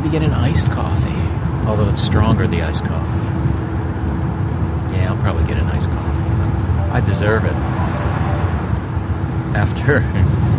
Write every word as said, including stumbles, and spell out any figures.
maybe get an iced coffee. Although it's stronger, the iced coffee. Yeah, I'll probably get an iced coffee. I deserve it. After